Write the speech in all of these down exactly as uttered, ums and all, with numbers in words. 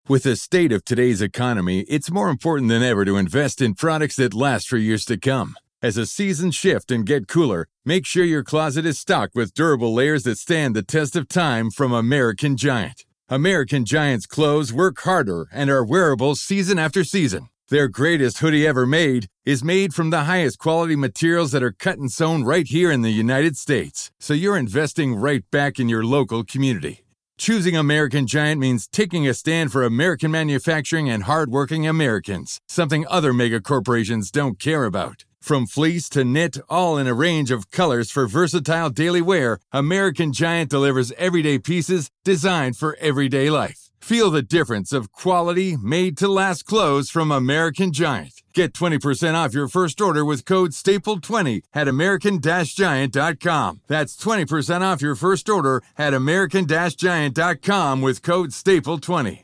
With the state of today's economy, it's more important than ever to invest in products that last for years to come. As the seasons shift and get cooler, make sure your closet is stocked with durable layers that stand the test of time from American Giant. American Giant's clothes work harder and are wearable season after season. Their greatest hoodie ever made is made from the highest quality materials that are cut and sewn right here in the United States. So you're investing right back in your local community. Choosing American Giant means taking a stand for American manufacturing and hardworking Americans, something other mega corporations don't care about. From fleece to knit, all in a range of colors for versatile daily wear, American Giant delivers everyday pieces designed for everyday life. Feel the difference of quality, made-to-last clothes from American Giant. Get twenty percent off your first order with code staple twenty at american giant dot com. That's twenty percent off your first order at american giant dot com with code staple twenty.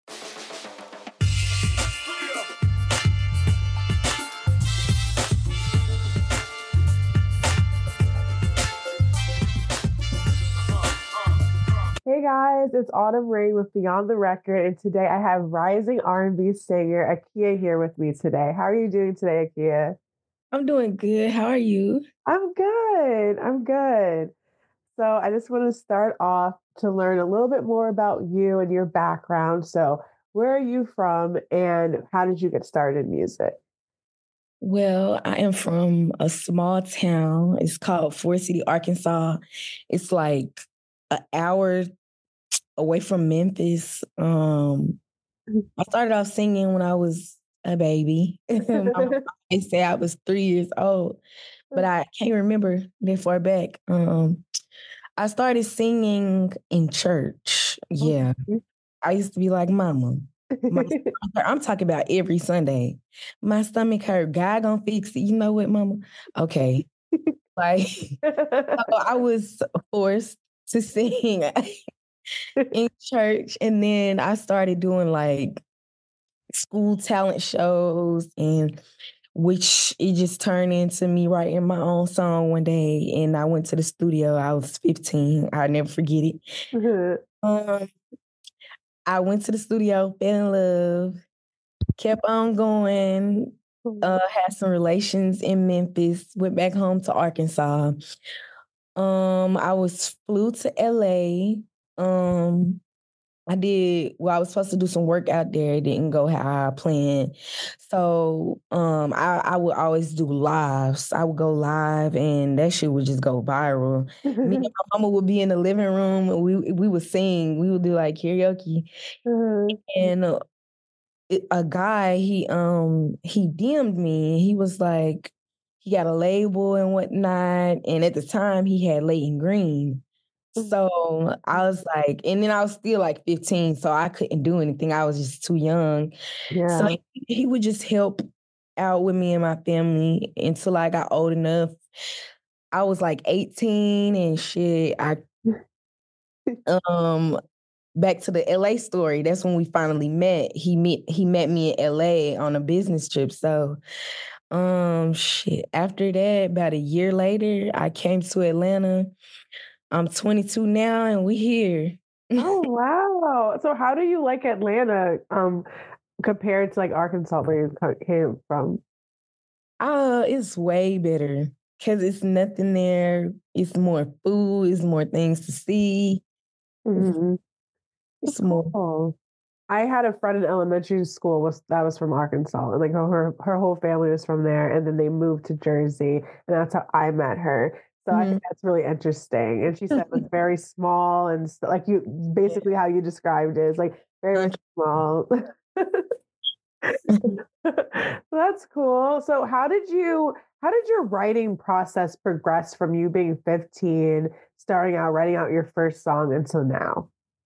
Hey guys, it's Autumn Rain with Beyond the Record, and today I have rising R and B singer Akia here with me today. How are you doing today, Akia? I'm doing good. How are you? I'm good. I'm good. So I just want to start off to learn a little bit more about you and your background. So where are you from and how did you get started in music? Well, I am from a small town. It's called Forest City, Arkansas. It's like an hour away from Memphis. Um, I started off singing when I was a baby. They say I was three years old, but I can't remember that far back. Um, I started singing in church. Yeah. I used to be like, Mama, my I'm talking about every Sunday. My stomach hurt. God gonna fix it. You know what, Mama? Okay. Like, so I was forced to sing in church. And then I started doing like school talent shows, and which it just turned into me writing my own song one day. And I went to the studio. I was fifteen. I'll never forget it. Mm-hmm. Um, I went to the studio, fell in love, kept on going, uh, had some relations in Memphis, went back home to Arkansas. Um, I was flew to L A. Um, I did, well, I was supposed to do some work out there. It didn't go how I planned. So um, I, I would always do lives. I would go live and that shit would just go viral. Me and my mama would be in the living room and we we would sing. We would do like karaoke. Mm-hmm. And uh, it, a guy, he um he D M'd me. He was like, he got a label and whatnot. And at the time he had Leighton Green. So I was like, and then I was still like fifteen, so I couldn't do anything. I was just too young. Yeah. So he, he would just help out with me and my family until I got old enough. I was like eighteen and shit. I um back to the L A story. That's when we finally met. He met he met me in L A on a business trip. So um shit. After that, about a year later, I came to Atlanta. I'm twenty-two now, and we here. Oh, wow. So how do you like Atlanta um, compared to like Arkansas where you came from? Uh, it's way better because it's nothing there. It's more food. It's more things to see. Mm-hmm. It's cool. more. I had a friend in elementary school was that was from Arkansas, and like her her whole family was from there, and then they moved to Jersey, and that's how I met her. So mm-hmm. I think that's really interesting. And she said it was very small and like you, basically yeah. how you described it is like very small. That's cool. So how did you, how did your writing process progress from you being fifteen, starting out, writing out your first song until now?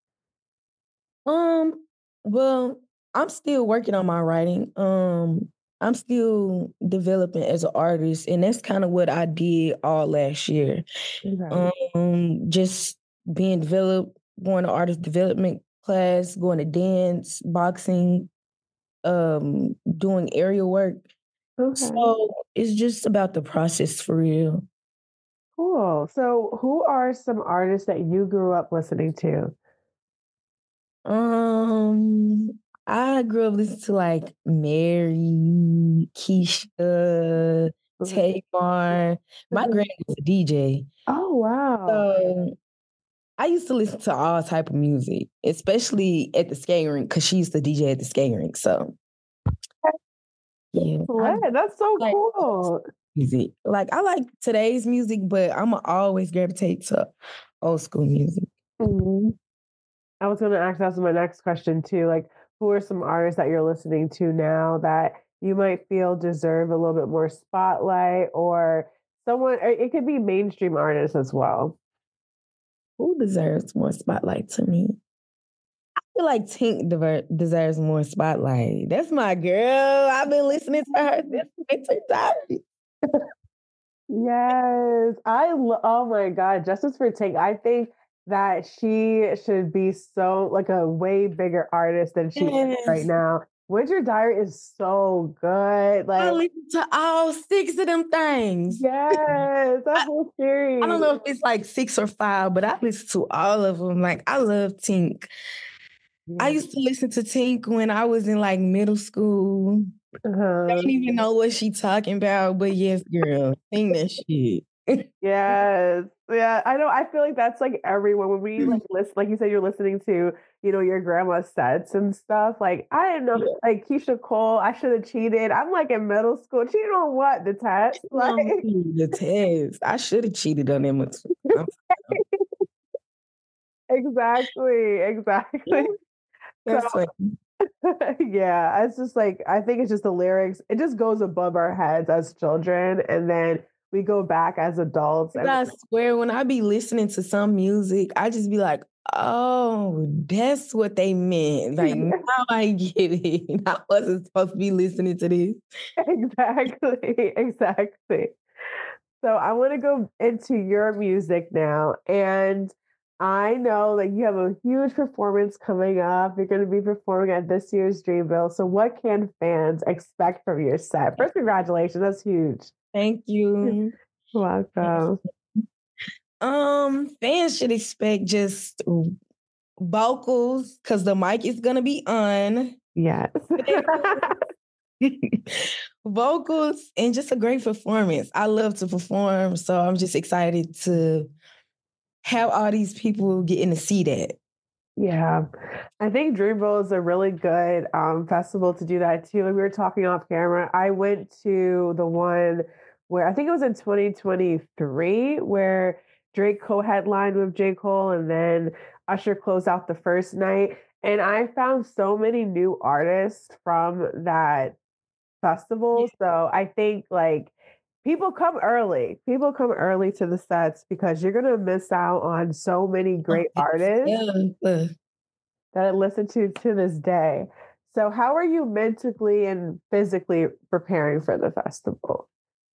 Um, well, I'm still working on my writing. Um, I'm still developing as an artist, and that's kind of what I did all last year. Okay. Um, just being developed, going to artist development class, going to dance, boxing, um, doing aerial work. Okay. So it's just about the process for real. Cool. So who are some artists that you grew up listening to? Um, I grew up listening to like Mary, Keisha, Tamar. My granny was a D J. Oh wow. So I used to listen to all type of music, especially at the skating rink, because she used to D J at the skating rink. So yeah. I That's so like cool. music. Like I like today's music, but I'ma always gravitate to old school music. Mm-hmm. I was gonna ask, that's my next question too. Like, who are some artists that you're listening to now that you might feel deserve a little bit more spotlight, or someone, or it could be mainstream artists as well. Who deserves more spotlight to me? I feel like Tink dever- deserves more spotlight. That's my girl. I've been listening to her since time. Yes, I. Lo- oh my God, Justice for Tink. I think that she should be so like a way bigger artist than she yes. is right now. Winter Diary is so good. Like I listen to all six of them things. Yes, that whole series. I don't know if it's like six or five, but I listen to all of them. Like I love Tink. Yeah. I used to listen to Tink when I was in like middle school. Uh-huh. I don't even know what she talking about, but yes, girl, sing that shit. Yes. Yeah, I know. I feel like that's like everyone when we like listen, like you said, you're listening to, you know, your grandma's sets and stuff. Like, I didn't know, yeah. like Keisha Cole, I should have cheated. I'm like in middle school. Cheated on what? The test? Like the test. I should have cheated on them. Exactly. Exactly. That's so, yeah, it's just like, I think it's just the lyrics. It just goes above our heads as children. And then we go back as adults. And I swear, when I be listening to some music, I just be like, oh, that's what they meant. Like, now I get it. I wasn't supposed to be listening to this. Exactly. Exactly. So I want to go into your music now. And I know that you have a huge performance coming up. You're going to be performing at this year's Dreamville. So what can fans expect from your set? First, congratulations. That's huge. Thank you. Welcome. Um, fans should expect just vocals because the mic is going to be on. Yes. Vocals and just a great performance. I love to perform, so I'm just excited to have all these people getting to see that. Yeah, I think Dreamville is a really good um, festival to do that too. Like we were talking off camera, I went to the one where I think it was in twenty twenty-three where Drake co-headlined with J. Cole and then Usher closed out the first night. And I found so many new artists from that festival. So I think like people come early. People come early to the sets because you're going to miss out on so many great artists yeah. that I listen to to this day. So how are you mentally and physically preparing for the festival?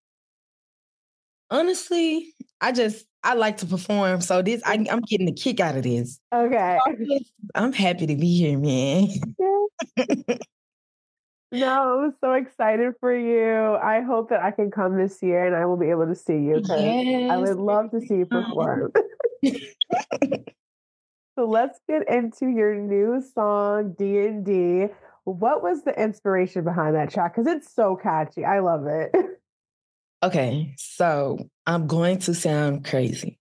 Honestly, I just, I like to perform. So this, I, I'm getting a kick out of this. Okay. I'm happy to be here, man. Yeah. No, I'm so excited for you. I hope that I can come this year and I will be able to see you. Yes. I would love to see you perform. So let's get into your new song, D and D. What was the inspiration behind that track? Because it's so catchy. I love it. Okay, so I'm going to sound crazy.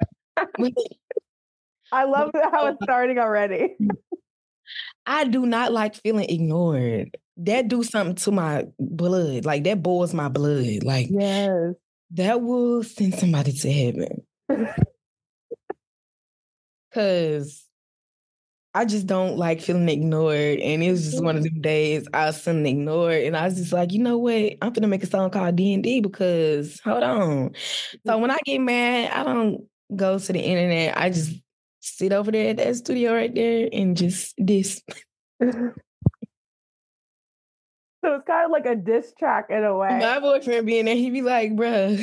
I love how it's starting already. I do not like feeling ignored. That do something to my blood. Like that boils my blood. Like yes. That will send somebody to heaven. Cause I just don't like feeling ignored. And it was just one of them days I was feeling ignored. And I was just like, you know what? I'm gonna make a song called D and D because hold on. So when I get mad, I don't go to the internet. I just sit over there at that studio right there and just diss. So it's kind of like a diss track in a way. My boyfriend being there, he'd be like, bruh.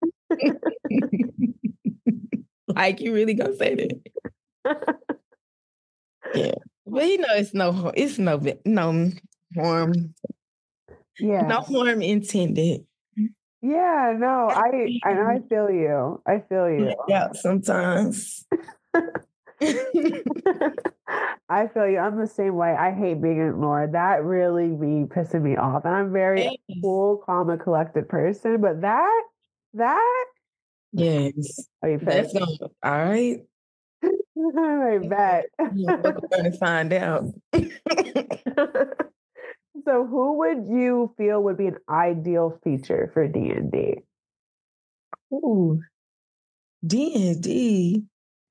Like, you really gonna say that? Yeah. But you know, it's no, it's no, no harm. Yeah. No harm intended. Yeah, no, I, I, I feel you. I feel you. Yeah, sometimes. I feel you. I'm the same way. I hate being ignored. That really be pissing me off. And I'm very Yes. cool, calm, and collected person. But that, that, Yes. I That's gonna, all right. I bet. We're going to find out. So who would you feel would be an ideal feature for D and D? Ooh. D and D.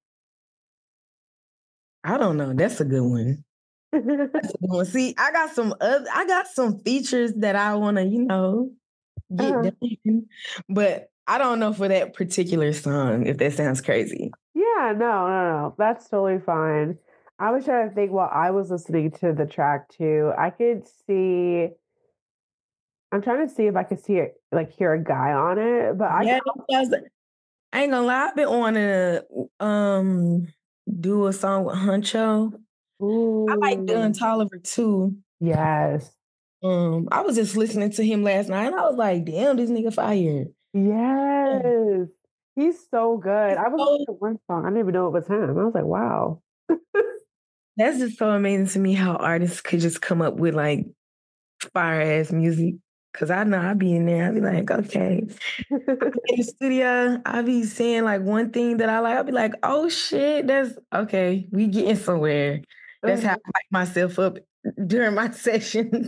I don't know. That's a good one. That's a good one. See, I got some other, I got some features that I want to, you know, get Uh-huh. done. But I don't know for that particular song, if that sounds crazy. Yeah, no, no, no. That's totally fine. I was trying to think while I was listening to the track too. I could see, I'm trying to see if I could see it, like hear a guy on it, but I Yeah, can, because I ain't gonna lie, I've been wanting to um do a song with Huncho. I like Dylan ooh, Tolliver too. yes, Um, I was just listening to him last night and I was like, damn, this nigga fire. Yeah. yes. He's so good. He's I was so- listening to one song. I didn't even know it was him. I was like, wow. That's just so amazing to me how artists could just come up with like fire ass music. Cause I know I be in there, I be like, okay. In the studio, I be saying like one thing that I like, I'll be like, oh shit, that's okay. We getting somewhere. That's how I light myself up during my session.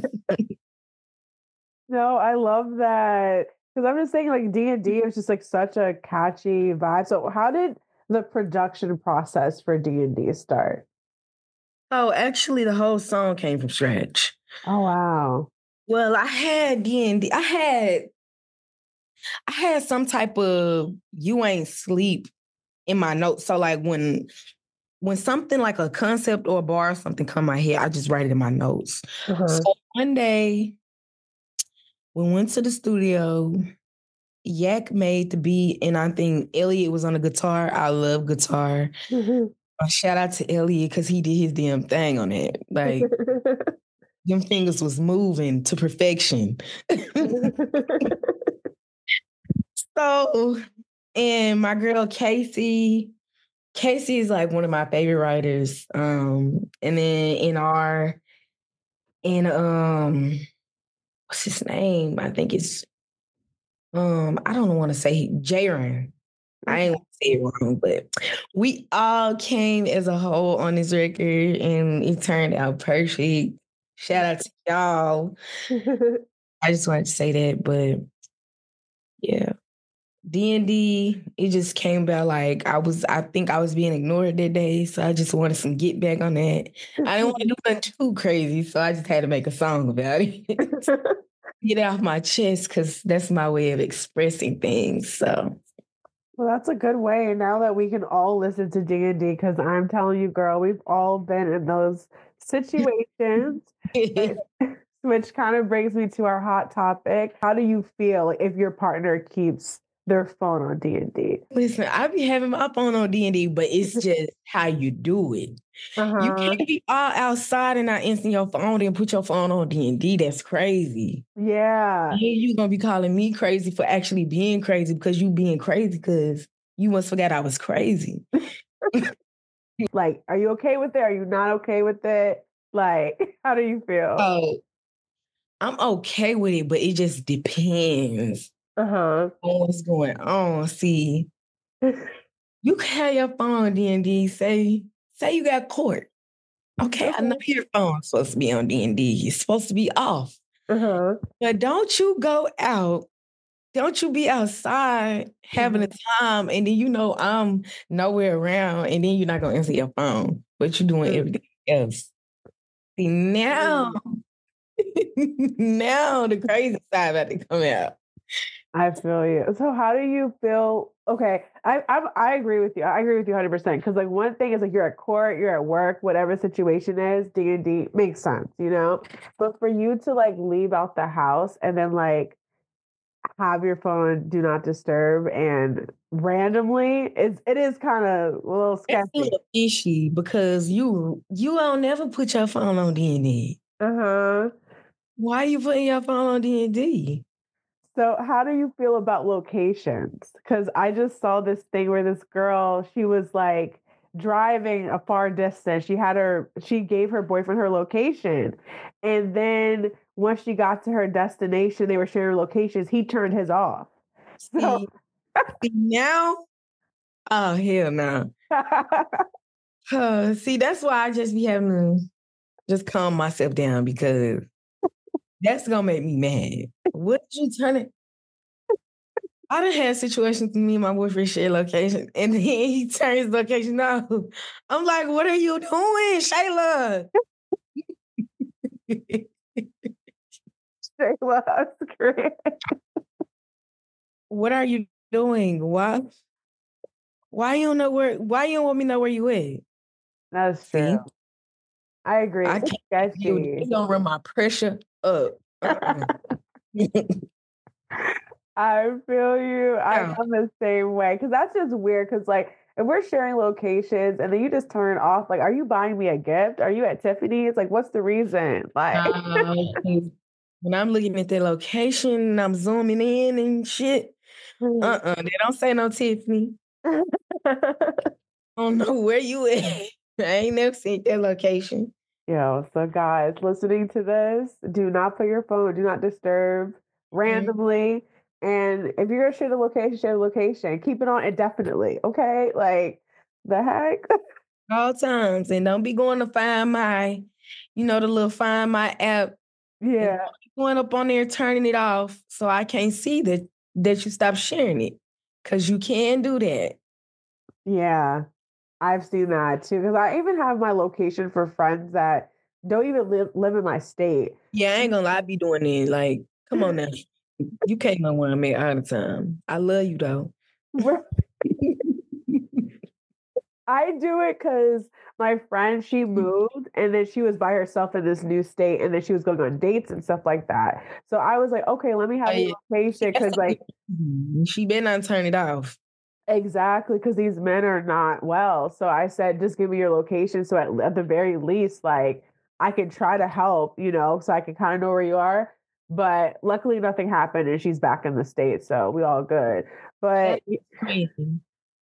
No, I love that. Because I'm just saying, like, D and D is just like such a catchy vibe. So how did the production process for D and D start? Oh, actually, the whole song came from scratch. Oh, wow. Well, I had D and D. I had, I had some type of "you ain't sleep" in my notes. So, like when, when something like a concept or a bar or something come my head, I just write it in my notes. Uh-huh. So one day, we went to the studio. Yak made the beat, and I think Elliot was on the guitar. I love guitar. Mhm. Uh, Shout out to Elliot because he did his damn thing on it. Like them fingers was moving to perfection. So, and my girl Casey, Casey is like one of my favorite writers. Um, and then in our, in um, what's his name? I think it's um, I don't want to say Jaron. I ain't want to say it wrong, but we all came as a whole on this record and it turned out perfect. Shout out to y'all. I just wanted to say that, but yeah. D and D, it just came about like I was, I think I was being ignored that day. So I just wanted some get back on that. I didn't want to do nothing too crazy. So I just had to make a song about it. Get it off my chest because that's my way of expressing things. So Well, that's a good way. Now that we can all listen to D and D, because I'm telling you, girl, we've all been in those situations. Which kind of brings me to our hot topic. How do you feel if your partner keeps their phone on D and D? Listen, I be having my phone on D and D, but it's just how you do it. Uh-huh. You can't be all outside and not answering your phone and put your phone on D and D. That's crazy. Yeah. And you gonna be calling me crazy for actually being crazy because you being crazy because you must forget I was crazy. Like, are you okay with it? Are you not okay with it? Like, how do you feel? Oh, I'm okay with it, but it just depends Uh-huh. on what's going on. See, you can have your phone on D and D. Say, say you got court. Okay, I know your phone's supposed to be on D and D. It's supposed to be off. Uh-huh. But don't you go out. Don't you be outside having a time and then you know I'm nowhere around and then you're not gonna answer your phone, but you're doing everything else. See now, now the crazy side about to come out. I feel you. So how do you feel? Okay, I I, I agree with you. I agree with you one hundred percent. Because like one thing is like you're at court, you're at work, whatever situation is, D and D makes sense, you know? But for you to like leave out the house and then like have your phone do not disturb and randomly, it's, it is kind of a little That's a sketchy. little fishy because you you don't never put your phone on D and D. Uh-huh. Why are you putting your phone on D and D? So how do you feel about locations? Because I just saw this thing where this girl, she was like driving a far distance. She had her, she gave her boyfriend her location. And then once she got to her destination, they were sharing locations. He turned his off. So See, see now, oh hell no. Uh, see, that's why I just be having to just calm myself down because that's gonna make me mad. What did you turn it? I done had situations with me and my boyfriend share location, and then he turns location off. I'm like, what are you doing, Shayla? Shayla, that's great. What are you doing? Why? Why you don't know where? Why you don't want me to know where you at? That's See? true. I agree. I It's can't deal with it. sketchy. It's gonna run my pressure up. Uh-uh. I feel you. I, Yeah. I'm the same way because that's just weird. Because like, if we're sharing locations and then you just turn it off, like, are you buying me a gift? Are you at Tiffany's? Like, what's the reason? Like, Uh, when I'm looking at the location and I'm zooming in and shit, uh-uh, they don't say no Tiffany. I don't know where you at. I ain't never seen that location. Yo, so guys, listening to this, do not put your phone, do not disturb randomly. And if you're gonna share the location, share the location. Keep it on indefinitely, okay? Like, the heck? All times. And don't be going to find my, you know, the little find my app. And Yeah, don't be going up on there turning it off so I can't see that that you stop sharing it. Cause you can do that. yeah. I've seen that too. Because I even have my location for friends that don't even live live in my state. Yeah, I ain't gonna lie, I be doing it. Like, come on now. You can't know where I'm at all the time. I love you though. I do it because my friend, she moved and then she was by herself in this new state and then she was going on dates and stuff like that. So I was like, okay, let me have Oh, your yeah. location because like, She better not turn it off. exactly, because these men are not well. So I said, just give me your location. So at, at the very least, like I can try to help, you know, so I can kind of know where you are. But luckily nothing happened and she's back in the States. So we all good. But Crazy.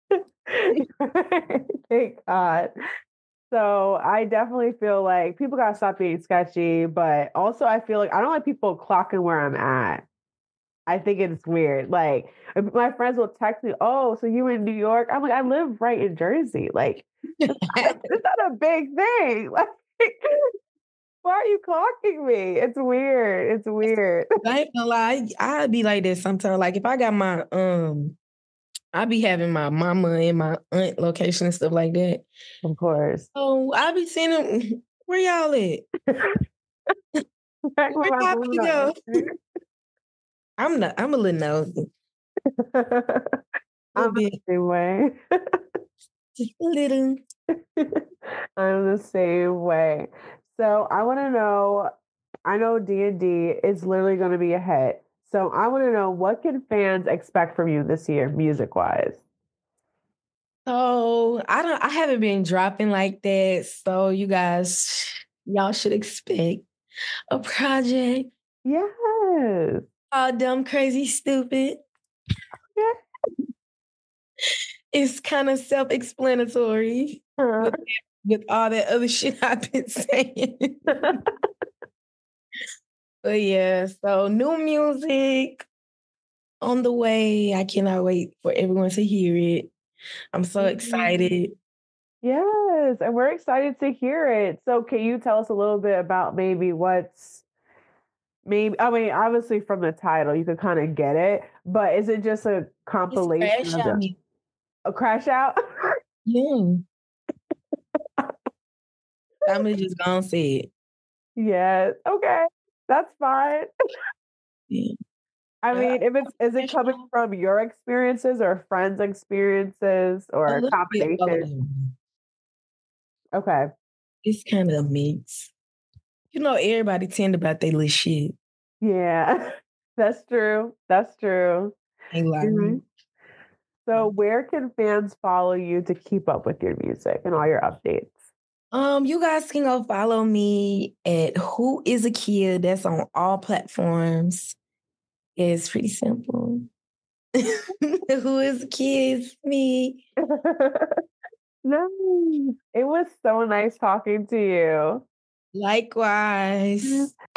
thank God. So I definitely feel like people gotta stop being sketchy, but also I feel like I don't like people clocking where I'm at. I think it's weird. Like if my friends will text me, "Oh, so you in New York?" I'm like, I live right in Jersey. Like it's not, it's not a big thing. Like why are you clocking me? It's weird. It's weird. I ain't gonna lie, I'd be like this sometimes. Like if I got my um I be having my mama and my aunt location and stuff like that. Of course. So I be seeing them. Where y'all at? Right, Where my y'all mom be not go? I'm not. I'm a little nosy. I'm the bit. same way. Just a little. I'm the same way. So I want to know. I know D and D is literally going to be a hit. So I want to know what can fans expect from you this year, music wise. So I don't. I haven't been dropping like that. So you guys, y'all should expect a project. Yes. All dumb, crazy, stupid. Yeah. It's kind of self-explanatory Uh, with, with all that other shit I've been saying. But yeah, so new music on the way. I cannot wait for everyone to hear it. I'm so excited. Yes, and we're excited to hear it. So can you tell us a little bit about maybe what's maybe I mean, obviously from the title you could kind of get it, but is it just a compilation It's of Crash Out the Me. a crash out? Yeah. I'm gonna just gonna say it. Yes. Okay. That's fine. Yeah. I Uh, mean, if it's is it coming from your experiences or friends' experiences or A a little bit all of combination? them. Okay. It's kind of a mix. You know, everybody tend about their little shit. Yeah. That's true. That's true. Ain't lying. Mhm. So where can fans follow you to keep up with your music and all your updates? Um, you guys can go follow me at Who Is a Kid. That's on all platforms. It's pretty simple. Who is a kid? It's me. No, it was so nice talking to you. Likewise.